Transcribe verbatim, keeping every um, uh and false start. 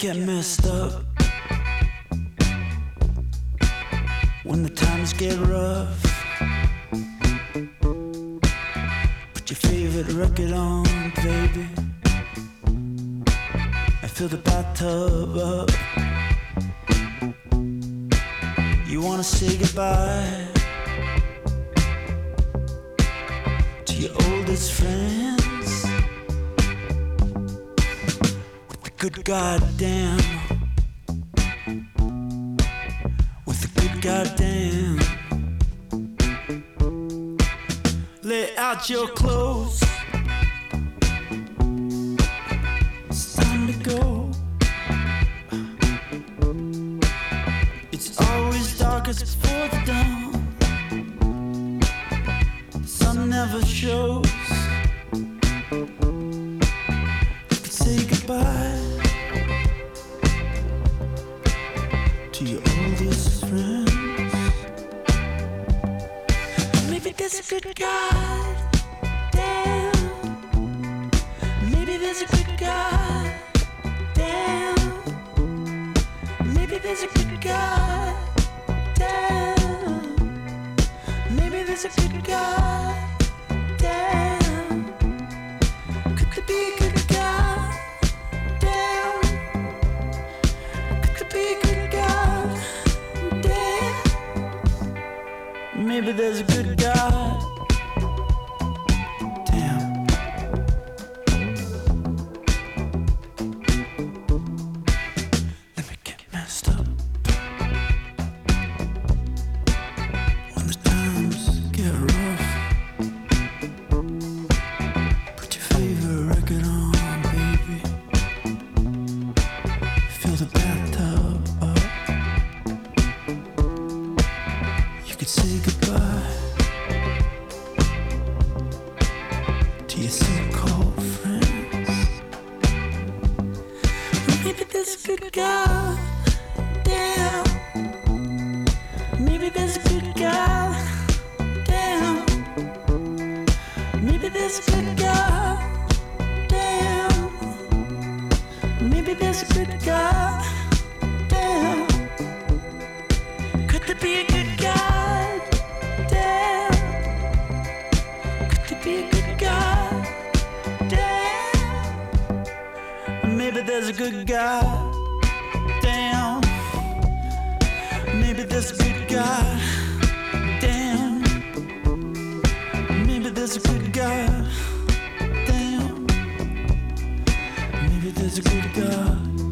get messed up when the times get rough. Put your favorite record on, baby, and fill the bathtub up. You wanna say goodbye to your oldest friends with the good goddamn, with the good goddamn. Lay out your clothes, it's time to go. It's always darkest before the dawn. The sun never shows. You could say goodbye to your oldest friends. Maybe there's a good God, damn. Maybe there's a good God, damn. Maybe there's a good God, damn. Maybe there's a good God, damn. Could there be a good God, damn? Could there be a good God, damn? Maybe there's a good God, damn. Let me get messed up when the times get rough. Put your favorite record on, baby, fill the bathtub up. You could say goodbye to your so-called friends. Maybe there's a good God, damn. Maybe there's a good God, damn. Maybe there's a good God, damn. Maybe there's a good God, damn. Could there be a good God, damn? Could there be a good God, damn? Maybe there's a good God, damn. Maybe there's a good God, damn. Maybe there's a good God, damn. Maybe there's a good God.